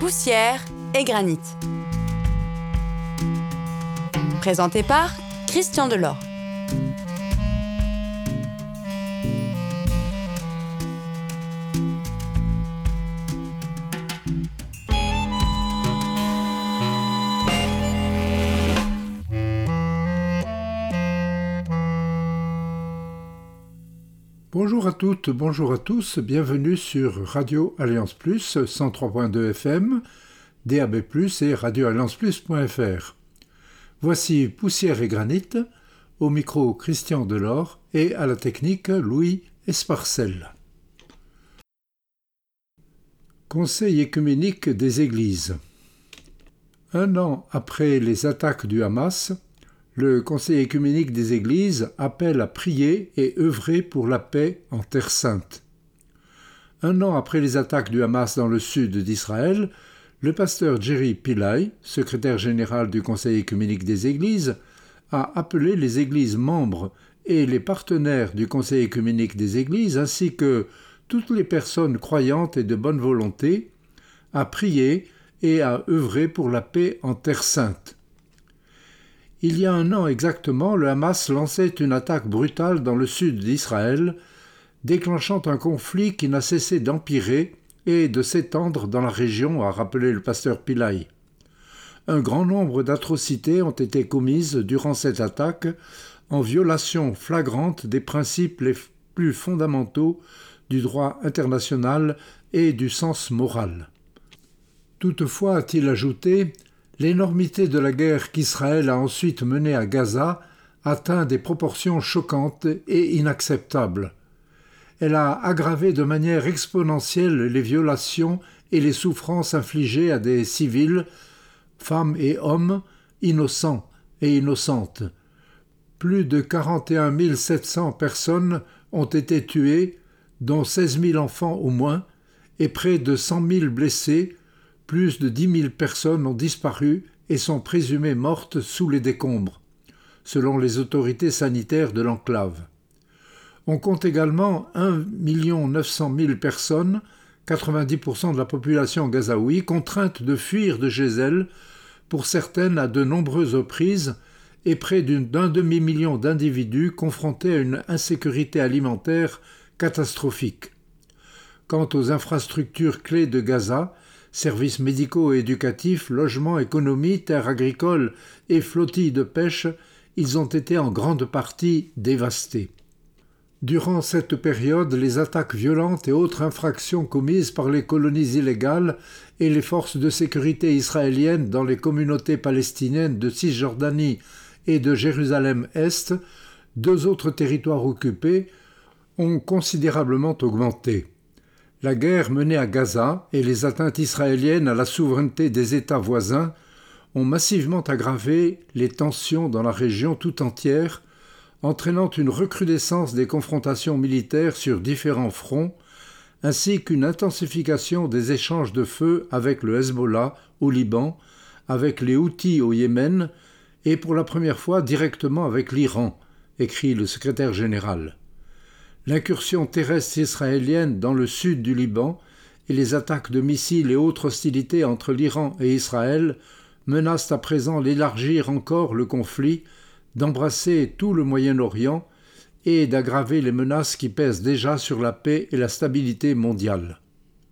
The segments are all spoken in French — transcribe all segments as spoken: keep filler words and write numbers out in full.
Poussière et granit. Présenté par Christian Delort. Bonjour à toutes, bonjour à tous, bienvenue sur Radio Alliance Plus, cent trois point deux F M, D A B plus, et radio alliance plus point F R. Voici Poussière et Granit, au micro Christian Delort et à la technique Louis Esparcel. Conseil œcuménique des Églises. Un an après les attaques du Hamas, le Conseil œcuménique des Églises appelle à prier et œuvrer pour la paix en Terre Sainte. Un an après les attaques du Hamas dans le sud d'Israël, le pasteur Jerry Pillay, secrétaire général du Conseil œcuménique des Églises, a appelé les Églises membres et les partenaires du Conseil œcuménique des Églises, ainsi que toutes les personnes croyantes et de bonne volonté, à prier et à œuvrer pour la paix en Terre Sainte. Il y a un an exactement, le Hamas lançait une attaque brutale dans le sud d'Israël, déclenchant un conflit qui n'a cessé d'empirer et de s'étendre dans la région, a rappelé le pasteur Pillay. Un grand nombre d'atrocités ont été commises durant cette attaque, en violation flagrante des principes les plus fondamentaux du droit international et du sens moral. Toutefois, a-t-il ajouté, l'énormité de la guerre qu'Israël a ensuite menée à Gaza atteint des proportions choquantes et inacceptables. Elle a aggravé de manière exponentielle les violations et les souffrances infligées à des civils, femmes et hommes, innocents et innocentes. Plus de quarante et un mille sept cents personnes ont été tuées, dont seize mille enfants au moins, et près de cent mille blessés. Plus de dix mille personnes ont disparu et sont présumées mortes sous les décombres, selon les autorités sanitaires de l'enclave. On compte également un million neuf cent mille personnes, quatre-vingt-dix pour cent de la population gazaoui, contraintes de fuir de chez elles, pour certaines à de nombreuses reprises, et près d'un demi-million d'individus confrontés à une insécurité alimentaire catastrophique. Quant aux infrastructures clés de Gaza, services médicaux et éducatifs, logements, économie, terres agricoles et flottilles de pêche, ils ont été en grande partie dévastés. Durant cette période, les attaques violentes et autres infractions commises par les colonies illégales et les forces de sécurité israéliennes dans les communautés palestiniennes de Cisjordanie et de Jérusalem-Est, deux autres territoires occupés, ont considérablement augmenté. La guerre menée à Gaza et les atteintes israéliennes à la souveraineté des États voisins ont massivement aggravé les tensions dans la région tout entière, entraînant une recrudescence des confrontations militaires sur différents fronts, ainsi qu'une intensification des échanges de feu avec le Hezbollah au Liban, avec les Houthis au Yémen et pour la première fois directement avec l'Iran, écrit le secrétaire général. L'incursion terrestre israélienne dans le sud du Liban et les attaques de missiles et autres hostilités entre l'Iran et Israël menacent à présent d'élargir encore le conflit, d'embrasser tout le Moyen-Orient et d'aggraver les menaces qui pèsent déjà sur la paix et la stabilité mondiale.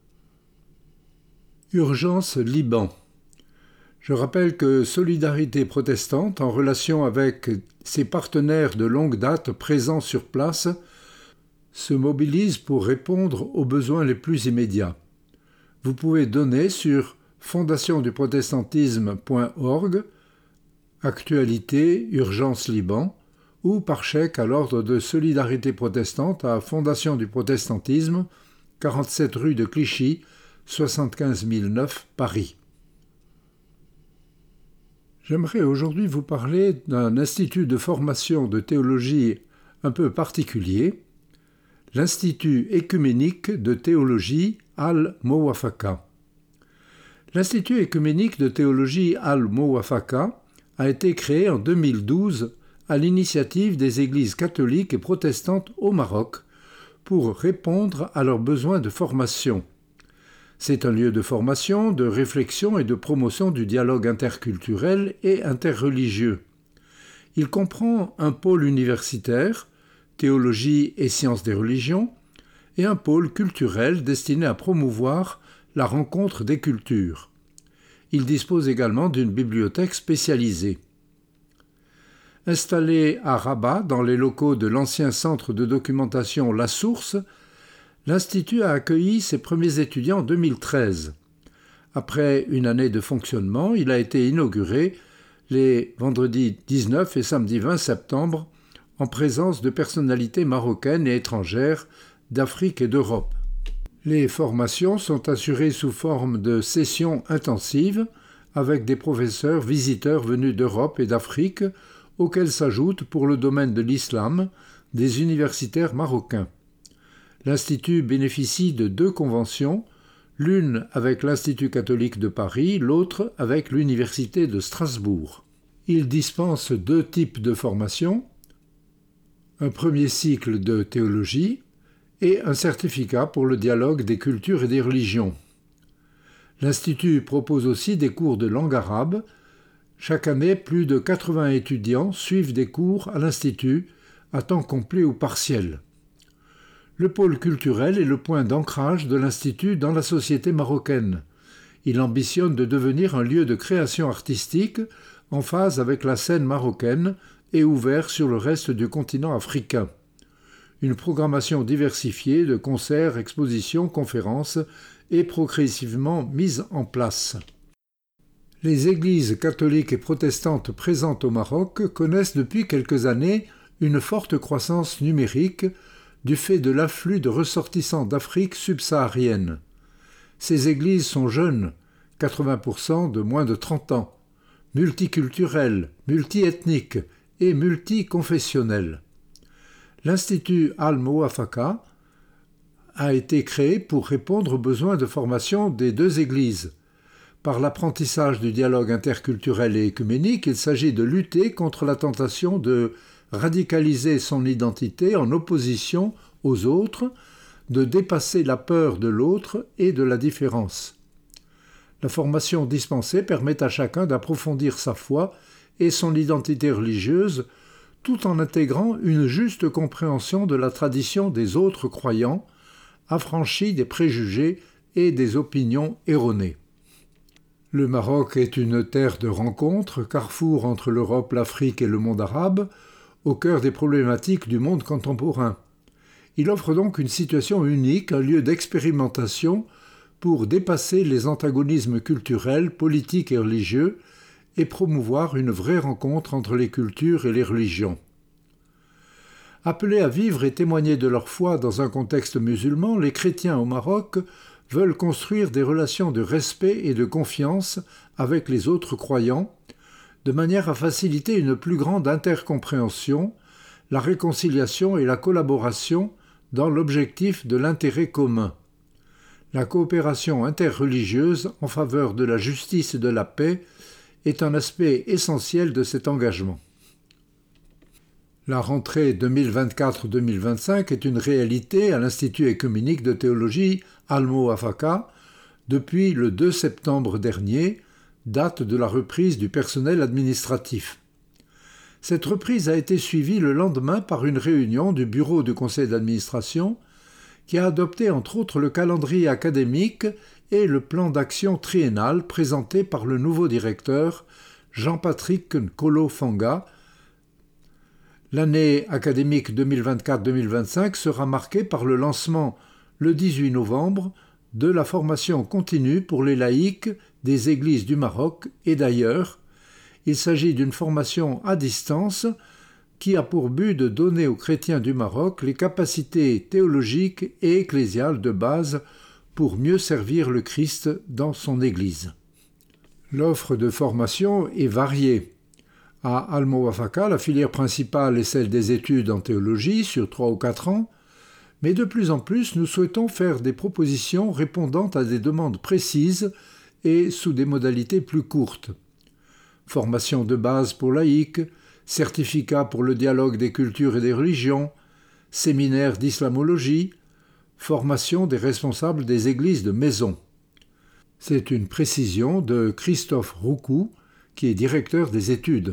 Urgence Liban. Je rappelle que Solidarité protestante, en relation avec ses partenaires de longue date présents sur place, se mobilise pour répondre aux besoins les plus immédiats. Vous pouvez donner sur fondation du protestantisme point org, Actualité, Urgence Liban, ou par chèque à l'ordre de Solidarité protestante à Fondation du protestantisme, quarante-sept rue de Clichy, soixante-quinze mille neuf, Paris. J'aimerais aujourd'hui vous parler d'un institut de formation de théologie un peu particulier, l'Institut œcuménique de théologie Al-Mowafaka. L'Institut œcuménique de théologie Al-Mowafaka a été créé en deux mille douze à l'initiative des églises catholiques et protestantes au Maroc pour répondre à leurs besoins de formation. C'est un lieu de formation, de réflexion et de promotion du dialogue interculturel et interreligieux. Il comprend un pôle universitaire, théologie et sciences des religions, et un pôle culturel destiné à promouvoir la rencontre des cultures. Il dispose également d'une bibliothèque spécialisée. Installé à Rabat, dans les locaux de l'ancien centre de documentation La Source, l'Institut a accueilli ses premiers étudiants en deux mille treize. Après une année de fonctionnement, il a été inauguré les vendredis dix-neuf et samedi vingt septembre en présence de personnalités marocaines et étrangères d'Afrique et d'Europe. Les formations sont assurées sous forme de sessions intensives avec des professeurs visiteurs venus d'Europe et d'Afrique, auxquels s'ajoutent, pour le domaine de l'islam, des universitaires marocains. L'Institut bénéficie de deux conventions, l'une avec l'Institut catholique de Paris, l'autre avec l'Université de Strasbourg. Il dispense deux types de formations, un premier cycle de théologie et un certificat pour le dialogue des cultures et des religions. L'Institut propose aussi des cours de langue arabe. Chaque année, plus de quatre-vingts étudiants suivent des cours à l'Institut, à temps complet ou partiel. Le pôle culturel est le point d'ancrage de l'Institut dans la société marocaine. Il ambitionne de devenir un lieu de création artistique en phase avec la scène marocaine et ouvert sur le reste du continent africain. Une programmation diversifiée de concerts, expositions, conférences est progressivement mise en place. Les églises catholiques et protestantes présentes au Maroc connaissent depuis quelques années une forte croissance numérique du fait de l'afflux de ressortissants d'Afrique subsaharienne. Ces églises sont jeunes, quatre-vingts pour cent de moins de trente ans, multiculturelles, multiethniques et multiconfessionnelles. L'Institut Al-Mouafaka a été créé pour répondre aux besoins de formation des deux églises. Par l'apprentissage du dialogue interculturel et œcuménique, il s'agit de lutter contre la tentation de radicaliser son identité en opposition aux autres, de dépasser la peur de l'autre et de la différence. La formation dispensée permet à chacun d'approfondir sa foi et son identité religieuse, tout en intégrant une juste compréhension de la tradition des autres croyants, affranchis des préjugés et des opinions erronées. Le Maroc est une terre de rencontre, carrefour entre l'Europe, l'Afrique et le monde arabe, au cœur des problématiques du monde contemporain. Il offre donc une situation unique, un lieu d'expérimentation pour dépasser les antagonismes culturels, politiques et religieux et promouvoir une vraie rencontre entre les cultures et les religions. Appelés à vivre et témoigner de leur foi dans un contexte musulman, les chrétiens au Maroc veulent construire des relations de respect et de confiance avec les autres croyants, de manière à faciliter une plus grande intercompréhension, la réconciliation et la collaboration dans l'objectif de l'intérêt commun. La coopération interreligieuse en faveur de la justice et de la paix est un aspect essentiel de cet engagement. La rentrée deux mille vingt-quatre deux mille vingt-cinq est une réalité à l'Institut œcuménique de théologie Al-Mouafaka depuis le deux septembre dernier, date de la reprise du personnel administratif. Cette reprise a été suivie le lendemain par une réunion du bureau du conseil d'administration qui a adopté entre autres le calendrier académique et le plan d'action triennal présenté par le nouveau directeur Jean-Patrick Nkolo Fanga. L'année académique deux mille vingt-quatre deux mille vingt-cinq sera marquée par le lancement le dix-huit novembre de la formation continue pour les laïcs des églises du Maroc et d'ailleurs. Il s'agit d'une formation à distance qui a pour but de donner aux chrétiens du Maroc les capacités théologiques et ecclésiales de base pour mieux servir le Christ dans son Église. L'offre de formation est variée. À Al-Mouafaka, la filière principale est celle des études en théologie sur trois ou quatre ans, mais de plus en plus nous souhaitons faire des propositions répondant à des demandes précises et sous des modalités plus courtes. Formation de base pour laïcs, certificat pour le dialogue des cultures et des religions, séminaire d'islamologie, formation des responsables des églises de maison. C'est une précision de Christophe Roucou, qui est directeur des études.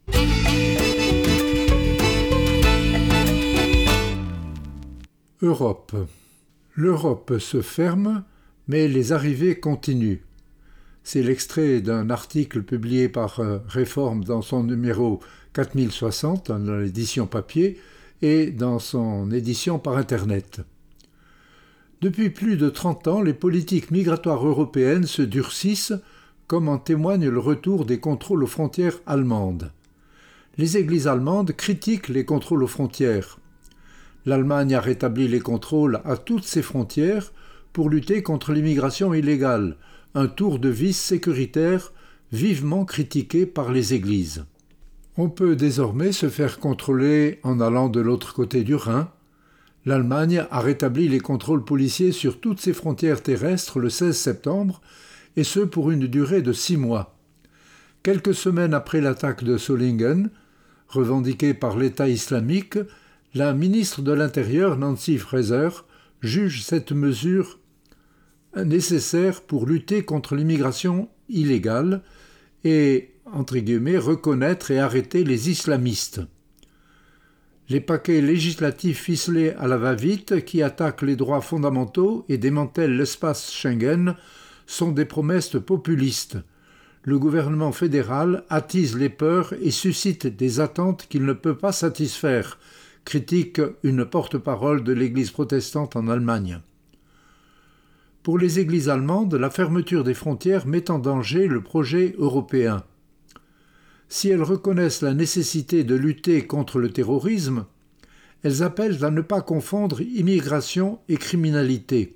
Europe. L'Europe se ferme, mais les arrivées continuent. C'est l'extrait d'un article publié par Réforme dans son numéro quatre mille soixante, dans l'édition papier, et dans son édition par Internet. Depuis plus de trente ans, les politiques migratoires européennes se durcissent, comme en témoigne le retour des contrôles aux frontières allemandes. Les églises allemandes critiquent les contrôles aux frontières. L'Allemagne a rétabli les contrôles à toutes ses frontières pour lutter contre l'immigration illégale, un tour de vis sécuritaire vivement critiqué par les églises. On peut désormais se faire contrôler en allant de l'autre côté du Rhin. L'Allemagne a rétabli les contrôles policiers sur toutes ses frontières terrestres le seize septembre, et ce pour une durée de six mois. Quelques semaines après l'attaque de Solingen, revendiquée par l'État islamique, la ministre de l'Intérieur, Nancy Fraser, juge cette mesure nécessaire pour lutter contre l'immigration illégale et, entre guillemets, reconnaître et arrêter les islamistes. Les paquets législatifs ficelés à la va-vite qui attaquent les droits fondamentaux et démantèlent l'espace Schengen sont des promesses populistes. Le gouvernement fédéral attise les peurs et suscite des attentes qu'il ne peut pas satisfaire, critique une porte-parole de l'Église protestante en Allemagne. Pour les églises allemandes, la fermeture des frontières met en danger le projet européen. Si elles reconnaissent la nécessité de lutter contre le terrorisme, elles appellent à ne pas confondre immigration et criminalité.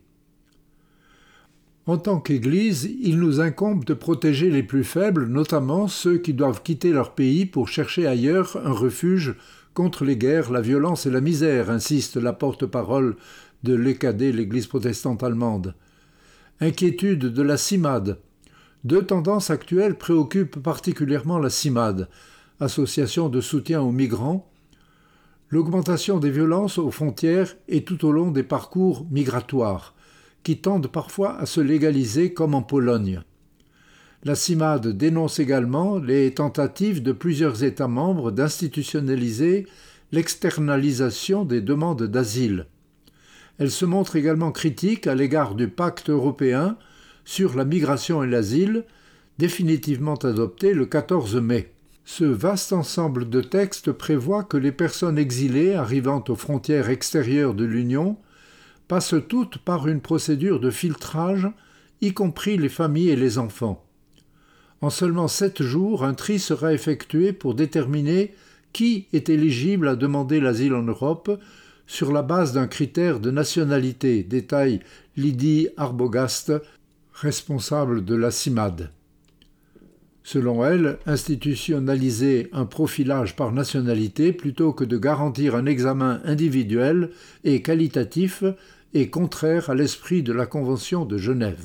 En tant qu'Église, il nous incombe de protéger les plus faibles, notamment ceux qui doivent quitter leur pays pour chercher ailleurs un refuge contre les guerres, la violence et la misère, insiste la porte-parole de l'E K D, l'Église protestante allemande. Inquiétude de la CIMAD. Deux tendances actuelles préoccupent particulièrement la CIMAD, Association de soutien aux migrants, l'augmentation des violences aux frontières et tout au long des parcours migratoires, qui tendent parfois à se légaliser comme en Pologne. La CIMAD dénonce également les tentatives de plusieurs États membres d'institutionnaliser l'externalisation des demandes d'asile. Elle se montre également critique à l'égard du pacte européen sur la migration et l'asile, définitivement adopté le quatorze mai. Ce vaste ensemble de textes prévoit que les personnes exilées arrivant aux frontières extérieures de l'Union passent toutes par une procédure de filtrage, y compris les familles et les enfants. En seulement sept jours, un tri sera effectué pour déterminer qui est éligible à demander l'asile en Europe sur la base d'un critère de nationalité, détaille Lydie Arbogast, responsable de la CIMAD. Selon elle, institutionnaliser un profilage par nationalité plutôt que de garantir un examen individuel et qualitatif est contraire à l'esprit de la Convention de Genève.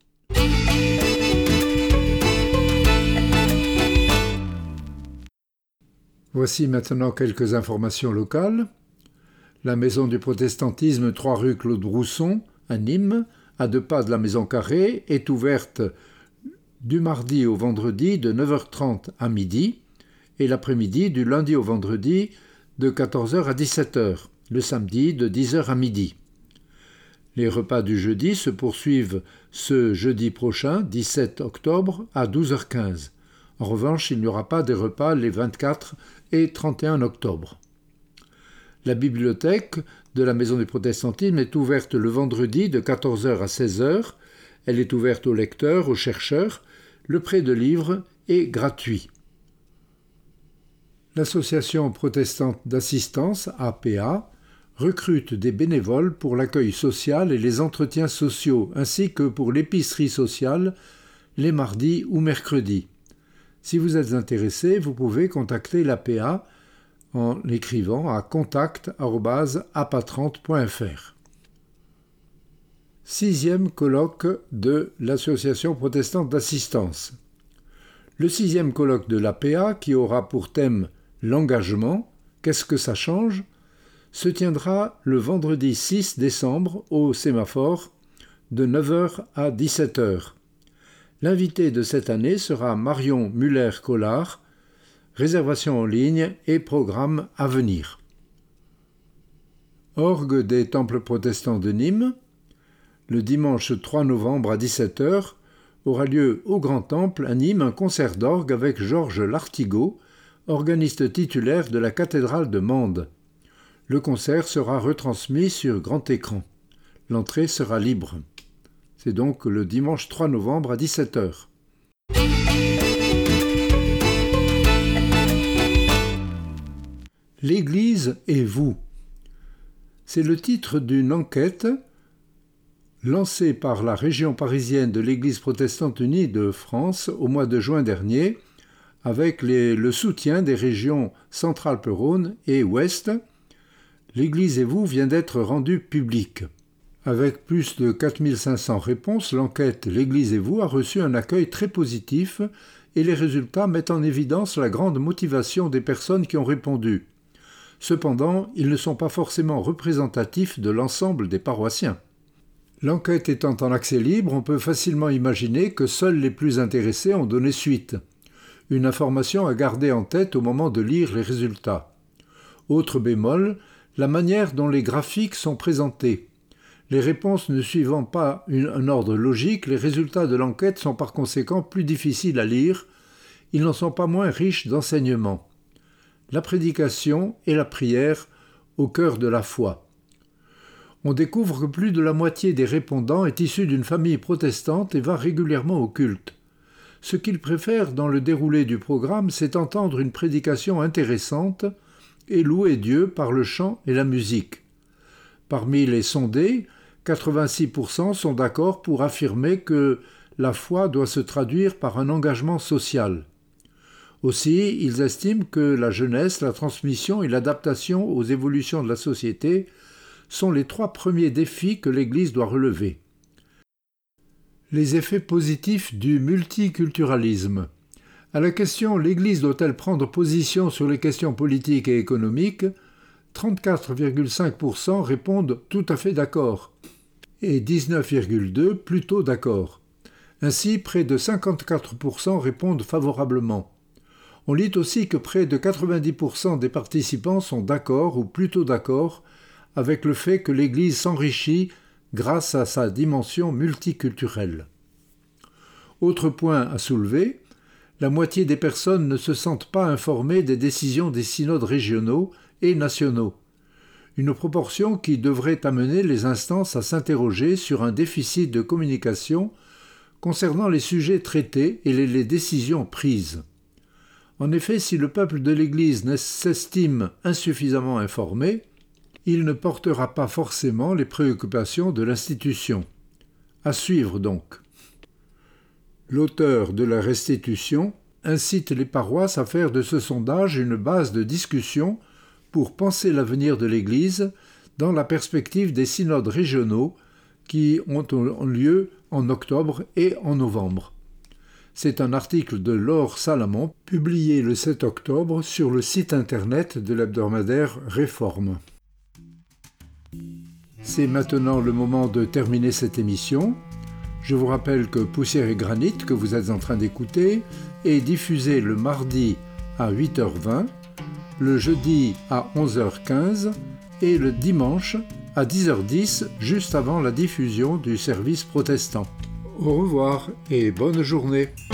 Voici maintenant quelques informations locales. La maison du protestantisme, trois rue Claude Rousson, à Nîmes, à deux pas de la Maison Carrée, est ouverte du mardi au vendredi de neuf heures trente à midi et l'après-midi du lundi au vendredi de quatorze heures à dix-sept heures, le samedi de dix heures à midi. Les repas du jeudi se poursuivent ce jeudi prochain, dix-sept octobre, à douze heures quinze. En revanche, il n'y aura pas des repas les vingt-quatre et trente et un octobre. La bibliothèque de la Maison du Protestantisme est ouverte le vendredi de quatorze heures à seize heures. Elle est ouverte aux lecteurs, aux chercheurs. Le prêt de livres est gratuit. L'Association protestante d'assistance, A P A, recrute des bénévoles pour l'accueil social et les entretiens sociaux, ainsi que pour l'épicerie sociale les mardis ou mercredis. Si vous êtes intéressé, vous pouvez contacter l'A P A en écrivant à contact arobase a p a trente point f r. Sixième colloque de l'Association protestante d'assistance. Le sixième colloque de l'A P A, qui aura pour thème l'engagement, qu'est-ce que ça change, se tiendra le vendredi six décembre au Sémaphore de neuf heures à dix-sept heures. L'invité de cette année sera Marion Muller-Collard, réservation en ligne et programme à venir. Orgue des Temples protestants de Nîmes, le dimanche trois novembre à dix-sept heures, aura lieu au Grand Temple à Nîmes un concert d'orgue avec Georges Lartigot, organiste titulaire de la cathédrale de Mende. Le concert sera retransmis sur grand écran. L'entrée sera libre. C'est donc le dimanche trois novembre à dix-sept heures. L'Église et vous. C'est le titre d'une enquête lancée par la région parisienne de l'Église protestante unie de France au mois de juin dernier, avec les, le soutien des régions Centrale-Rhône et Ouest. L'Église et vous vient d'être rendue publique. Avec plus de quatre mille cinq cents réponses, l'enquête L'Église et vous a reçu un accueil très positif et les résultats mettent en évidence la grande motivation des personnes qui ont répondu. Cependant, ils ne sont pas forcément représentatifs de l'ensemble des paroissiens. L'enquête étant en accès libre, on peut facilement imaginer que seuls les plus intéressés ont donné suite. Une information à garder en tête au moment de lire les résultats. Autre bémol, la manière dont les graphiques sont présentés. Les réponses ne suivant pas une, un ordre logique, les résultats de l'enquête sont par conséquent plus difficiles à lire. Ils n'en sont pas moins riches d'enseignements. La prédication et la prière au cœur de la foi. On découvre que plus de la moitié des répondants est issue d'une famille protestante et va régulièrement au culte. Ce qu'ils préfèrent dans le déroulé du programme, c'est entendre une prédication intéressante et louer Dieu par le chant et la musique. Parmi les sondés, quatre-vingt-six pour cent sont d'accord pour affirmer que la foi doit se traduire par un engagement social. Aussi, ils estiment que la jeunesse, la transmission et l'adaptation aux évolutions de la société sont les trois premiers défis que l'Église doit relever. Les effets positifs du multiculturalisme. À la question « L'Église doit-elle prendre position sur les questions politiques et économiques ?» trente-quatre virgule cinq pour cent répondent tout à fait d'accord et dix-neuf virgule deux pour cent plutôt d'accord. Ainsi, près de cinquante-quatre pour cent répondent favorablement. On lit aussi que près de quatre-vingt-dix pour cent des participants sont d'accord ou plutôt d'accord avec le fait que l'Église s'enrichit grâce à sa dimension multiculturelle. Autre point à soulever, la moitié des personnes ne se sentent pas informées des décisions des synodes régionaux et nationaux, une proportion qui devrait amener les instances à s'interroger sur un déficit de communication concernant les sujets traités et les, les décisions prises. En effet, si le peuple de l'Église s'estime insuffisamment informé, il ne portera pas forcément les préoccupations de l'institution. À suivre donc. L'auteur de la restitution incite les paroisses à faire de ce sondage une base de discussion pour penser l'avenir de l'Église dans la perspective des synodes régionaux qui ont lieu en octobre et en novembre. C'est un article de Laure Salamon, publié le sept octobre sur le site internet de l'hebdomadaire Réforme. C'est maintenant le moment de terminer cette émission. Je vous rappelle que Poussière et Granit, que vous êtes en train d'écouter, est diffusé le mardi à huit heures vingt, le jeudi à onze heures quinze et le dimanche à dix heures dix, juste avant la diffusion du service protestant. Au revoir et bonne journée.